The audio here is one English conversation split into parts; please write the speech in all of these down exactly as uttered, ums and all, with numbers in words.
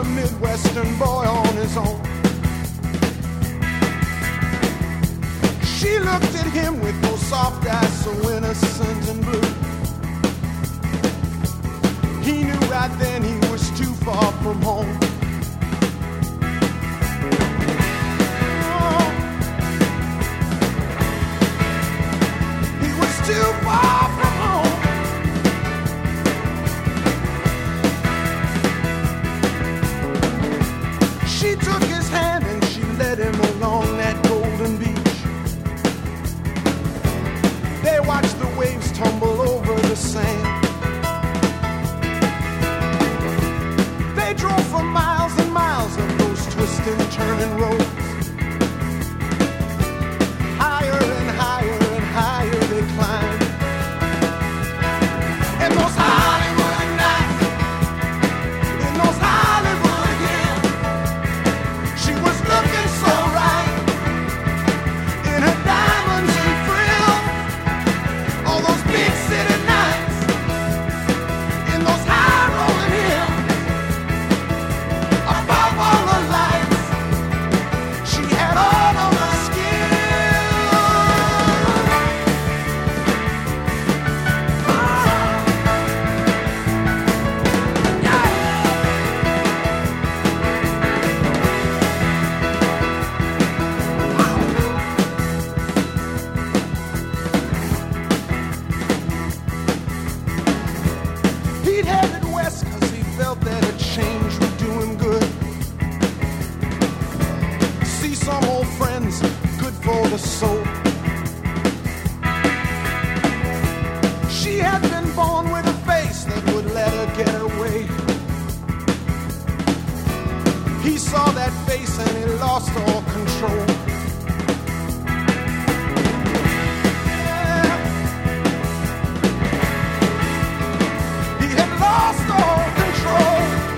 a Midwestern boy on his own. She looked at him with those soft eyes so innocent and blue. He knew right then he was too far from home. Oh, he was too far from home. She took his hand and she led him along that golden beach. They watched the waves tumble over the sand. They drove for miles and miles of those twisting, turning roads. Higher and higher and higher they climbed. And those Hollywood nights, in those Hollywood hills, she was looking so right in her diamonds and frills. All those big city nights, in those high rolling hills. Above all the lights, she had all of the skill. Yeah. He'd headed west cause he felt that a change would do him good. See some old friends, good for the soul. She had been born with a face that would let her get away. He saw that face and he lost all control. Yeah. He had lost all control.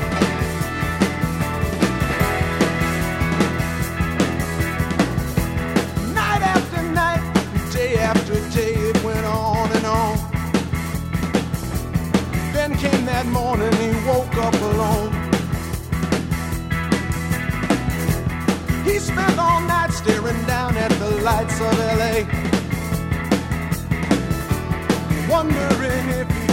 Night after night, day after day, it went on and on. Then came that morning, he woke up alone. He spent all night staring down at the lights of L A, wondering if he